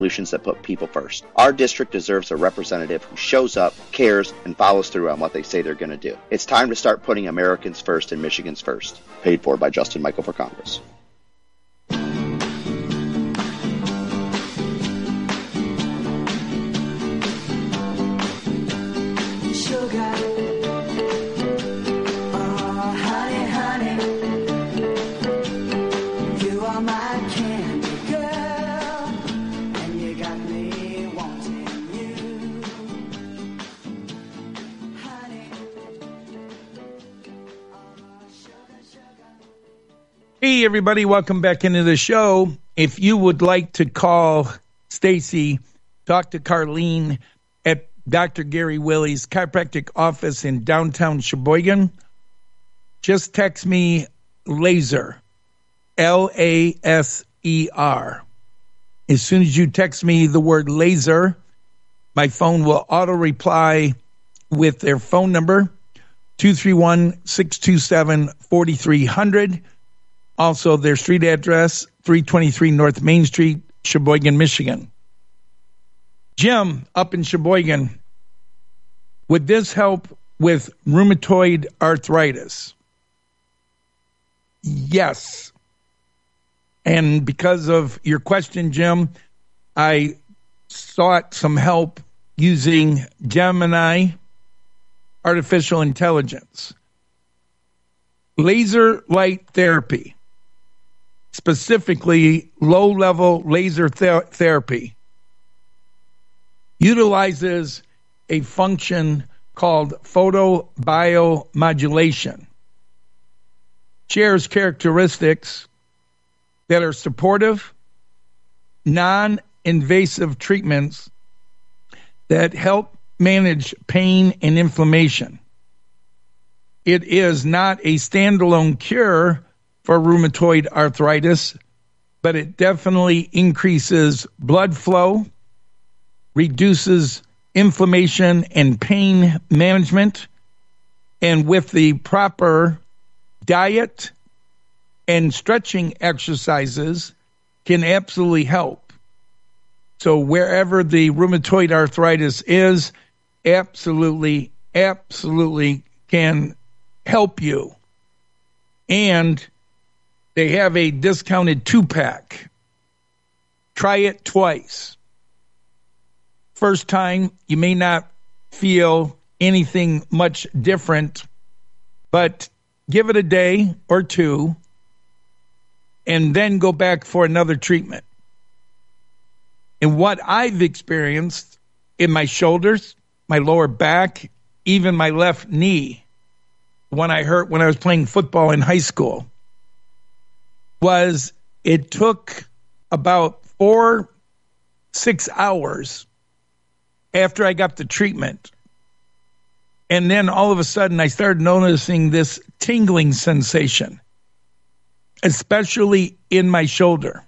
solutions that put people first. Our district deserves a representative who shows up, cares, and follows through on what they say they're going to do. It's time to start putting Americans first and Michigan's first. Paid for by Justin Michael for Congress. Hey, everybody, welcome back into the show. If you would like to call Stacy, talk to Carlene at Dr. Gary Willey's chiropractic office in downtown Sheboygan, just text me LASER, L-A-S-E-R. As soon as you text me the word laser, my phone will auto-reply with their phone number, 231-627-4300. Also, their street address, 323 North Main Street, Sheboygan, Michigan. Jim, up in Sheboygan, would this help with rheumatoid arthritis? Yes. And because of your question, Jim, I sought some help using Gemini artificial intelligence. Laser light therapy. Specifically, low-level laser therapy, utilizes a function called photobiomodulation. Shares characteristics that are supportive, non-invasive treatments that help manage pain and inflammation. It is not a standalone cure for rheumatoid arthritis, but it definitely increases blood flow, reduces inflammation and pain management, and with the proper diet and stretching exercises can absolutely help. So wherever the rheumatoid arthritis is, absolutely can help you. And they have a discounted 2-pack. Try it twice. First time, you may not feel anything much different, but give it a day or two, and then go back for another treatment. And what I've experienced in my shoulders, my lower back, even my left knee, when I hurt when I was playing football in high school, was it took about 4-6 hours after I got the treatment. And then all of a sudden I started noticing this tingling sensation, especially in my shoulder.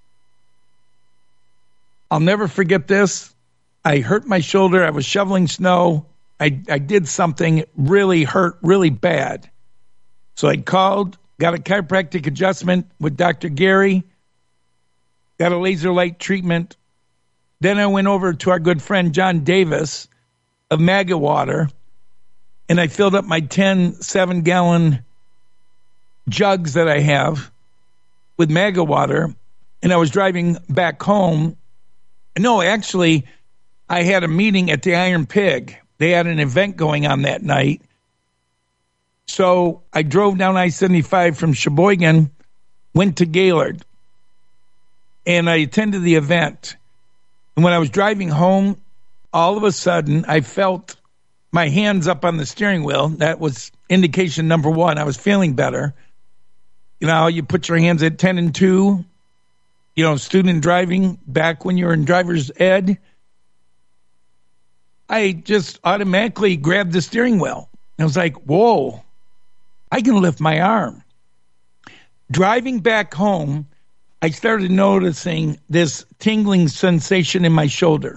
I'll never forget this. I hurt my shoulder. I was shoveling snow. I did something really hurt really bad. So I called, got a chiropractic adjustment with Dr. Gary, got a laser light treatment. Then I went over to our good friend John Davis of Maggot Water, and I filled up my 10 7-gallon jugs that I have with Maggot Water, and I was driving back home. No, actually, I had a meeting at the Iron Pig. They had an event going on that night. So I drove down I-75 from Sheboygan, went to Gaylord, and I attended the event. And when I was driving home, all of a sudden, I felt my hands up on the steering wheel. That was indication number one. I was feeling better. You know, you put your hands at 10 and 2, student driving back when you were in driver's ed. I just automatically grabbed the steering wheel. I was like, whoa, I can lift my arm. Driving back home, I started noticing this tingling sensation in my shoulder.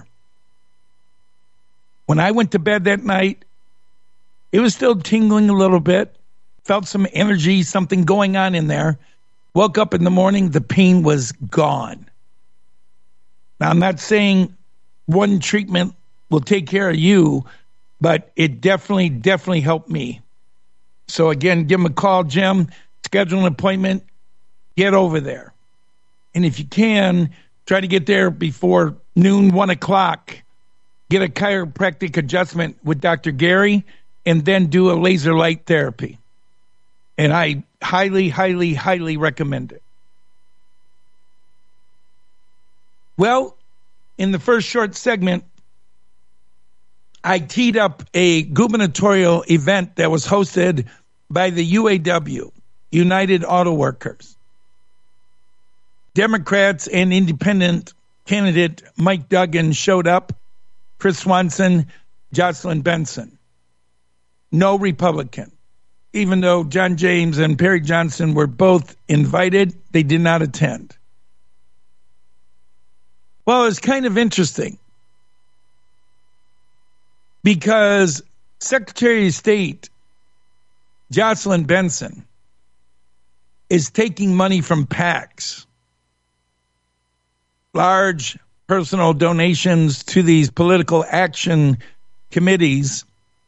When I went to bed that night, it was still tingling a little bit. Felt some energy, something going on in there. Woke up in the morning, the pain was gone. Now, I'm not saying one treatment will take care of you, but it definitely helped me. So again, give him a call, Jim, schedule an appointment, get over there. And if you can, try to get there before noon, 1 o'clock, get a chiropractic adjustment with Dr. Gary, and then do a laser light therapy. And I highly recommend it. Well, in the first short segment, I teed up a gubernatorial event that was hosted by the UAW, United Auto Workers. Democrats and independent candidate Mike Duggan showed up, Chris Swanson, Jocelyn Benson. No Republican. Even though John James and Perry Johnson were both invited, they did not attend. Well, it's kind of interesting because Secretary of State Jocelyn Benson is taking money from PACs, large personal donations to these political action committees,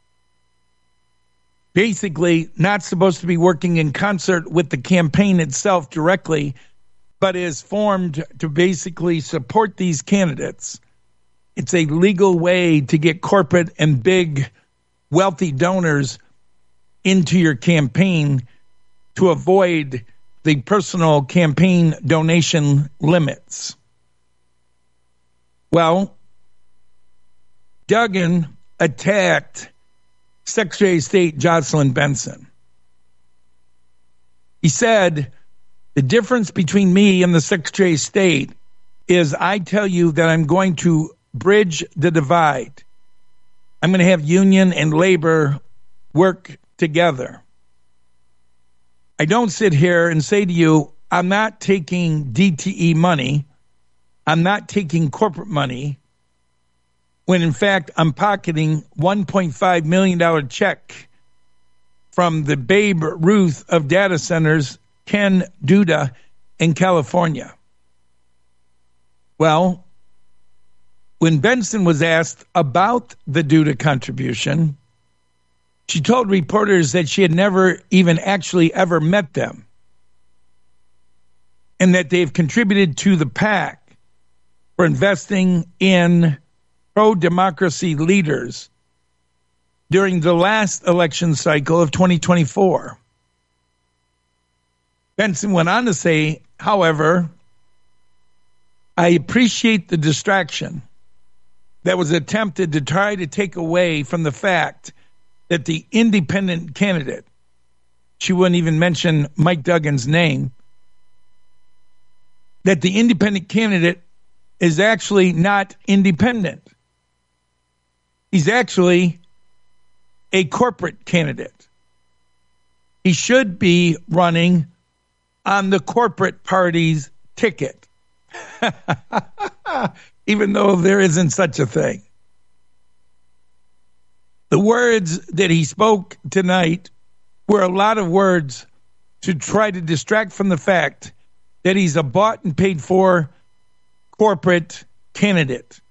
basically not supposed to be working in concert with the campaign itself directly, but is formed to basically support these candidates. It's a legal way to get corporate and big wealthy donors into your campaign to avoid the personal campaign donation limits. Well, Duggan attacked Secretary of State Jocelyn Benson. He said, the difference between me and the Secretary of State is I tell you that I'm going to bridge the divide. I'm going to have union and labor work together. I don't sit here and say to you, I'm not taking DTE money. I'm not taking corporate money, when in fact I'm pocketing $1.5 million check from the Babe Ruth of data centers, Ken Duda in California. Well, when Benson was asked about the Duda contribution, she told reporters that she had never even actually ever met them and that they've contributed to the PAC for investing in pro-democracy leaders during the last election cycle of 2024. Benson went on to say, however, I appreciate the distraction that was attempted to try to take away from the fact that the independent candidate, she wouldn't even mention Mike Duggan's name, that the independent candidate is actually not independent. He's actually a corporate candidate. He should be running on the corporate party's ticket, even though there isn't such a thing. The words that he spoke tonight were a lot of words to try to distract from the fact that he's a bought and paid for corporate candidate.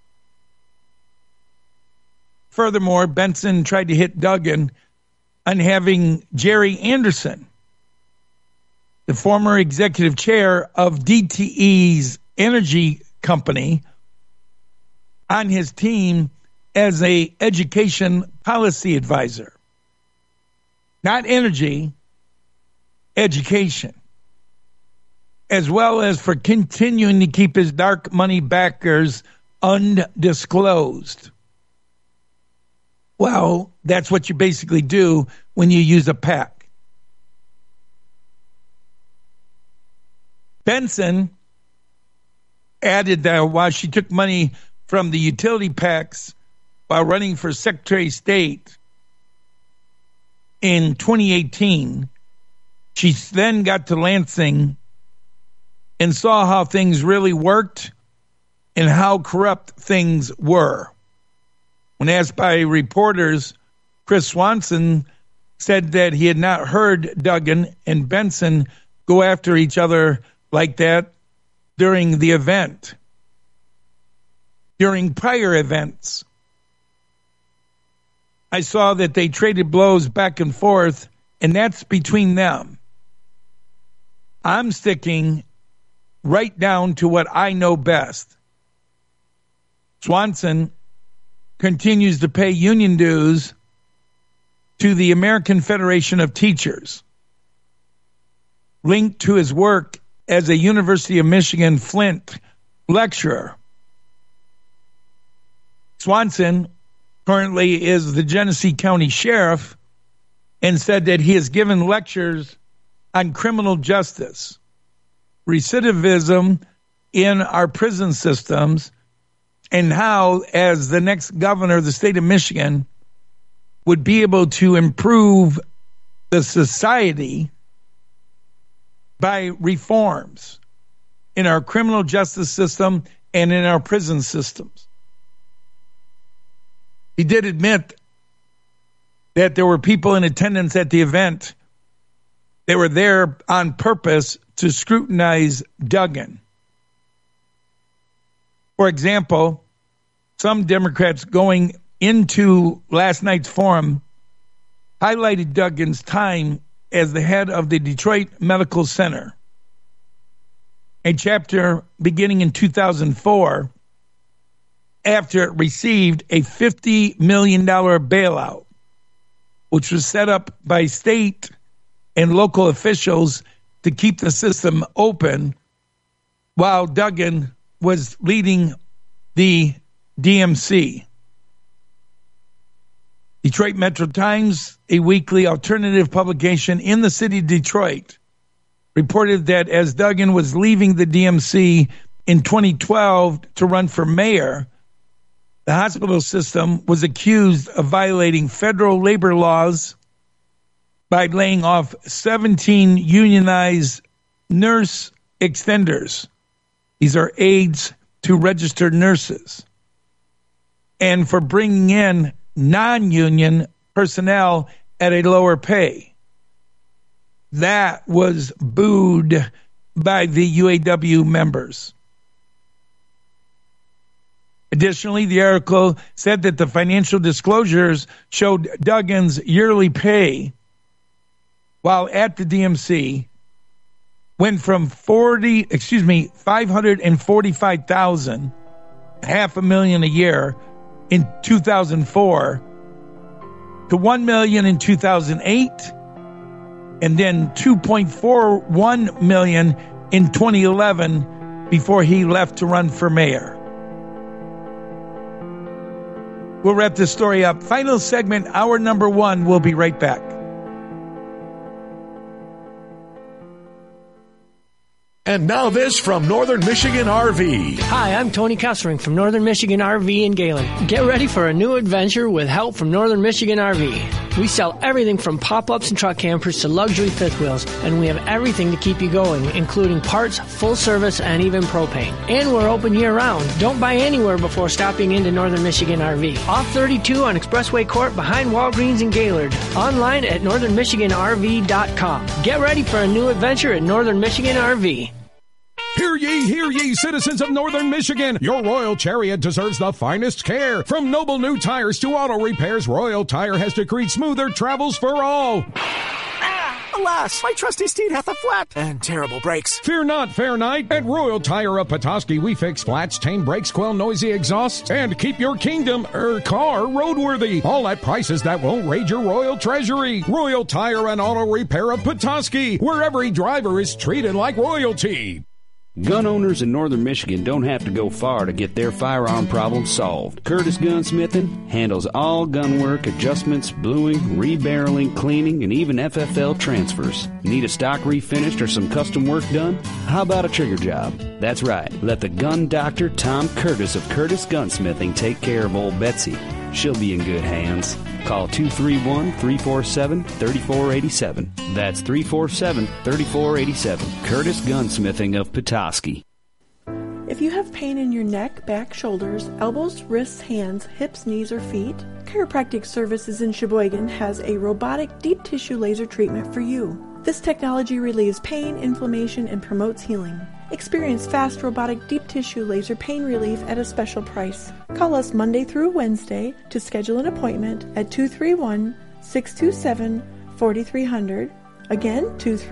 Furthermore, Benson tried to hit Duggan on having Jerry Anderson, the former executive chair of DTE's energy company, on his team as a education policy advisor. Not energy, education. As well as for continuing to keep his dark money backers undisclosed. Well, that's what you basically do when you use a PAC. Benson added that while she took money from the utility PACs while running for Secretary of State in 2018, she then got to Lansing and saw how things really worked and how corrupt things were. When asked by reporters, Chris Swanson said that he had not heard Duggan and Benson go after each other like that during the event. during prior events. I saw that they traded blows back and forth, and that's between them. I'm sticking right down to what I know best. Swanson continues to pay union dues to the American Federation of Teachers, linked to his work as a University of Michigan Flint lecturer. Swanson currently is the Genesee County Sheriff and said that he has given lectures on criminal justice, recidivism in our prison systems, and how, as the next governor of the state of Michigan, would be able to improve the society by reforms in our criminal justice system and in our prison systems. He did admit that there were people in attendance at the event that were there on purpose to scrutinize Duggan. For example, some Democrats going into last night's forum highlighted Duggan's time as the head of the Detroit Medical Center, a chapter beginning in 2004 after it received a $50 million bailout, which was set up by state and local officials to keep the system open while Duggan was leading the DMC. Detroit Metro Times, a weekly alternative publication in the city of Detroit, reported that as Duggan was leaving the DMC in 2012 to run for mayor, the hospital system was accused of violating federal labor laws by laying off 17 unionized nurse extenders. These are aides to registered nurses. And for bringing in non-union personnel at a lower pay. That was booed by the UAW members. Additionally, the article said that the financial disclosures showed Duggan's yearly pay while at the DMC went from $545,000, $500,000 a year in 2004 to $1 million in 2008, and then $2.41 million in 2011 before he left to run for mayor. We'll wrap this story up. Final segment, hour number 1. We'll be right back. And now this from Northern Michigan RV. Hi, I'm Tony Kessering from Northern Michigan RV in Galen. Get ready for a new adventure with help from Northern Michigan RV. We sell everything from pop-ups and truck campers to luxury fifth wheels, and we have everything to keep you going, including parts, full service, and even propane. And we're open year-round. Don't buy anywhere before stopping into Northern Michigan RV. Off 32 on Expressway Court behind Walgreens in Gaylord. Online at northernmichiganrv.com. Get ready for a new adventure at Northern Michigan RV. Hear ye, citizens of Northern Michigan. Your Royal Chariot deserves the finest care. From noble new tires to auto repairs, Royal Tire has decreed smoother travels for all. Alas, my trusty steed hath a flat and terrible brakes. Fear not, fair knight. At Royal Tire of Petoskey, we fix flats, tame brakes, quell noisy exhausts, and keep your kingdom, car, roadworthy. All at prices that won't raid your royal treasury. Royal Tire and Auto Repair of Petoskey, where every driver is treated like royalty. Gun owners in Northern Michigan don't have to go far to get their firearm problems solved. Curtis Gunsmithing handles all gun work, adjustments, bluing, rebarreling, cleaning, and even FFL transfers. Need a stock refinished or some custom work done? How about a trigger job? That's right. Let the gun doctor Tom Curtis of Curtis Gunsmithing take care of old Betsy. She'll be in good hands. Call 231-347-3487. That's 347-3487. Curtis Gunsmithing of Petoskey. If you have pain in your neck, back, shoulders, elbows, wrists, hands, hips, knees, or feet, Chiropractic Services in Sheboygan has a robotic deep tissue laser treatment for you. This technology relieves pain, inflammation, and promotes healing. Experience fast robotic deep tissue laser pain relief at a special price. Call us Monday through Wednesday to schedule an appointment at 231-627-4300. Again,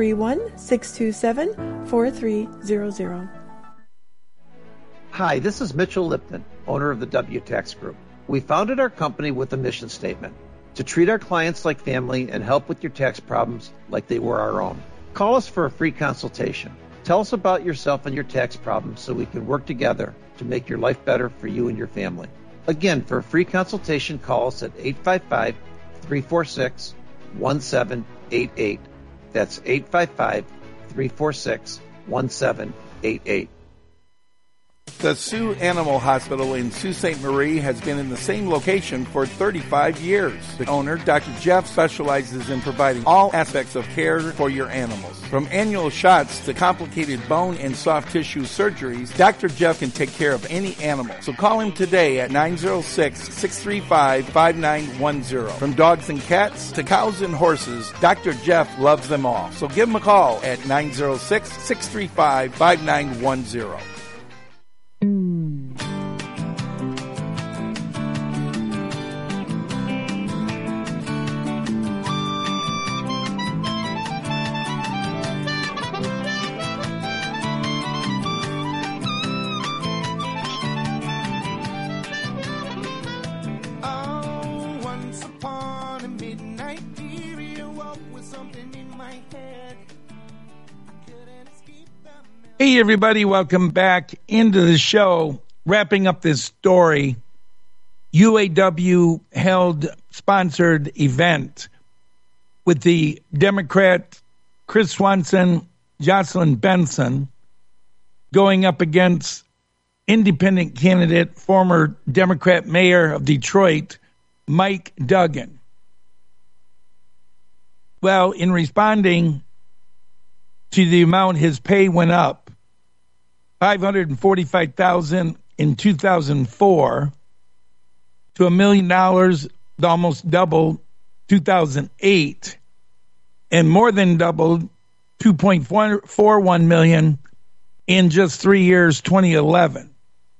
231-627-4300. Hi, this is Mitchell Lipton, owner of the WTax Group. We founded our company with a mission statement: to treat our clients like family and help with your tax problems like they were our own. Call us for a free consultation. Tell us about yourself and your tax problems so we can work together to make your life better for you and your family. Again, for a free consultation, call us at 855-346-1788. That's 855-346-1788. The Sioux Animal Hospital in Sault Ste. Marie has been in the same location for 35 years. The owner, Dr. Jeff, specializes in providing all aspects of care for your animals. From annual shots to complicated bone and soft tissue surgeries, Dr. Jeff can take care of any animal. So call him today at 906-635-5910. From dogs and cats to cows and horses, Dr. Jeff loves them all. So give him a call at 906-635-5910. Hey, everybody, welcome back into the show. Wrapping up this story, UAW held sponsored event with the Democrat Chris Swanson, Jocelyn Benson, going up against independent candidate, former Democrat mayor of Detroit, Mike Duggan. Well, in responding to the amount his pay went up, $545,000 in 2004 to $1 million, almost double 2008, and more than doubled, $2.41 million in just 3 years, 2011.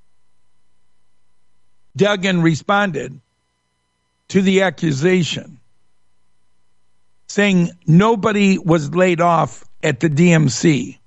Duggan responded to the accusation, saying nobody was laid off at the DMC.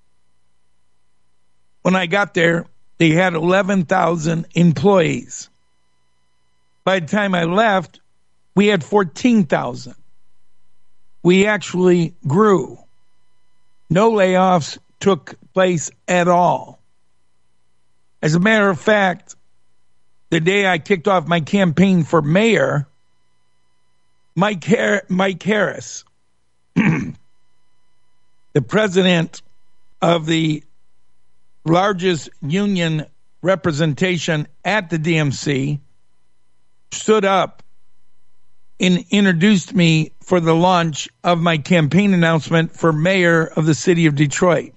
When I got there, they had 11,000 employees. By the time I left, we had 14,000. We actually grew. No layoffs took place at all. As a matter of fact, the day I kicked off my campaign for mayor, Mike Harris, the president of the largest union representation at the DMC, stood up and introduced me for the launch of my campaign announcement for mayor of the city of Detroit.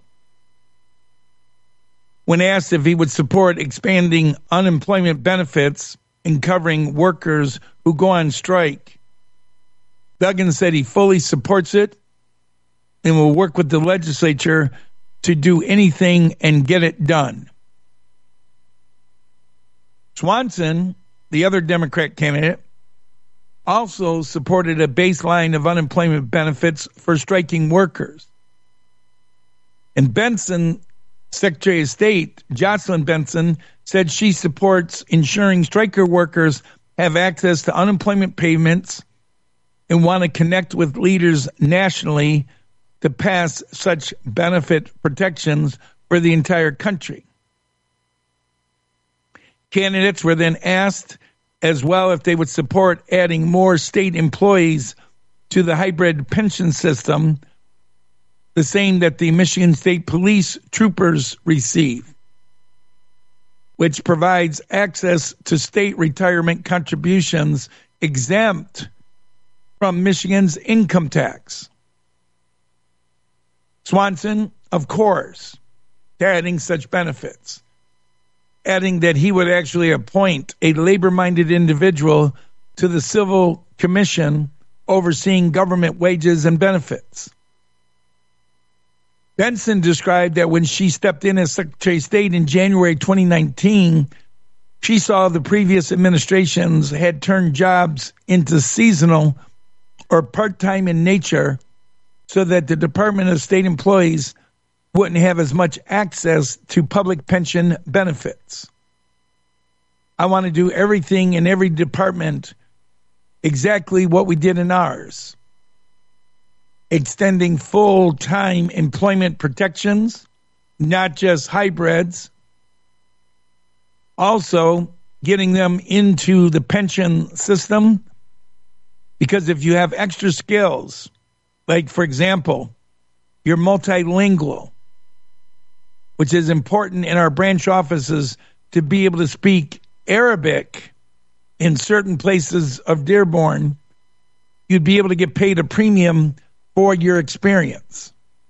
When asked if he would support expanding unemployment benefits and covering workers who go on strike, Duggan said he fully supports it and will work with the legislature to do anything and get it done. Swanson, the other Democrat candidate, also supported a baseline of unemployment benefits for striking workers. And Benson, Secretary of State, Jocelyn Benson, said she supports ensuring striker workers have access to unemployment payments and want to connect with leaders nationally to pass such benefit protections for the entire country. Candidates were then asked as well if they would support adding more state employees to the hybrid pension system, the same that the Michigan State Police troopers receive, which provides access to state retirement contributions exempt from Michigan's income tax. Swanson, of course, adding such benefits, adding that he would actually appoint a labor-minded individual to the Civil Commission overseeing government wages and benefits. Benson described that when she stepped in as Secretary of State in January 2019, she saw the previous administrations had turned jobs into seasonal or part-time in nature so that the Department of State employees wouldn't have as much access to public pension benefits. I want to do everything in every department exactly what we did in ours. Extending full-time employment protections, not just hybrids. Also, getting them into the pension system, because if you have extra skills, like, for example, you're multilingual, which is important in our branch offices to be able to speak Arabic in certain places of Dearborn, you'd be able to get paid a premium for your experience.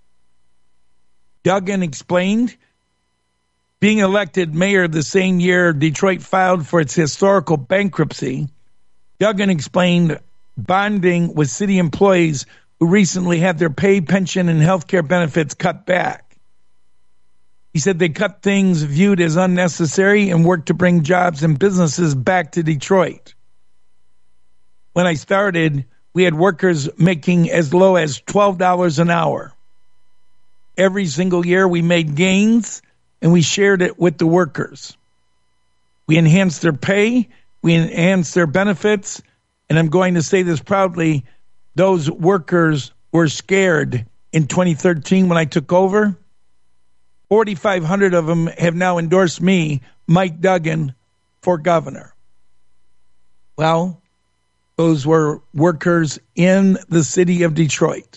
Duggan explained, being elected mayor the same year Detroit filed for its historical bankruptcy, Duggan explained bonding with city employees who recently had their pay, pension, and health care benefits cut back. He said they cut things viewed as unnecessary and worked to bring jobs and businesses back to Detroit. When I started, we had workers making as low as $12 an hour. Every single year we made gains and we shared it with the workers. We enhanced their pay, we enhanced their benefits, and I'm going to say this proudly, those workers were scared in 2013 when I took over. 4,500 of them have now endorsed me, Mike Duggan, for governor. Well, those were workers in the city of Detroit.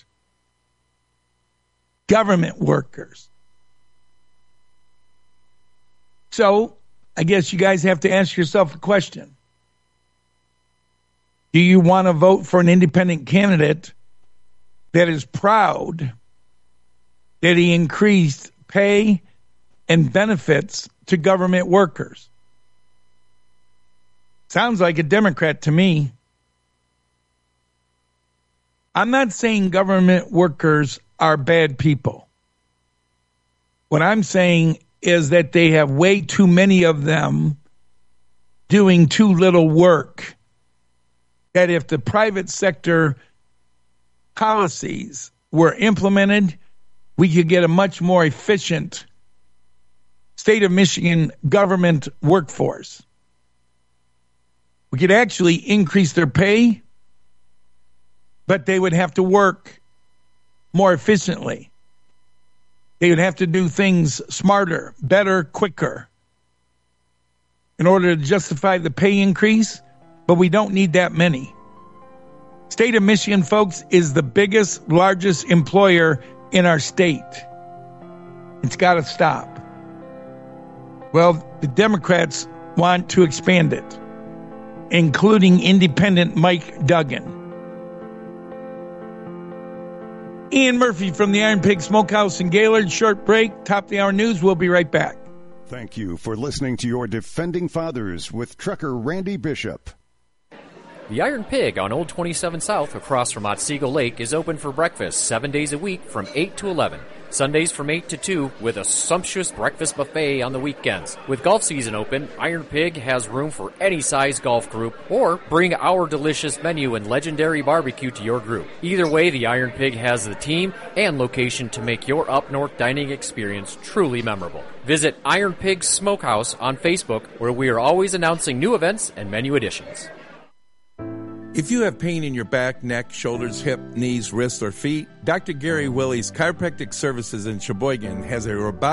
Government workers. So, I guess you guys have to ask yourself a question. Do you want to vote for an independent candidate that is proud that he increased pay and benefits to government workers? Sounds like a Democrat to me. I'm not saying government workers are bad people. What I'm saying is that they have way too many of them doing too little work. That if the private sector policies were implemented, we could get a much more efficient state of Michigan government workforce. We could actually increase their pay, but they would have to work more efficiently. They would have to do things smarter, better, quicker in order to justify the pay increase, but we don't need that many. State of Michigan, folks, is the biggest, largest employer in our state. It's got to stop. Well, the Democrats want to expand it, including independent Mike Duggan. Ian Murphy from the Iron Pig Smokehouse in Gaylord. Short break. Top of the hour news. We'll be right back. Thank you for listening to your Defending Fathers with trucker Randy Bishop. The Iron Pig on Old 27 South across from Otsego Lake is open for breakfast 7 days a week from 8 to 11. Sundays from 8 to 2 with a sumptuous breakfast buffet on the weekends. With golf season open, Iron Pig has room for any size golf group, or bring our delicious menu and legendary barbecue to your group. Either way, the Iron Pig has the team and location to make your up-north dining experience truly memorable. Visit Iron Pig Smokehouse on Facebook, where we are always announcing new events and menu additions. If you have pain in your back, neck, shoulders, hip, knees, wrists, or feet, Dr. Gary Willie's Chiropractic Services in Sheboygan has a robotic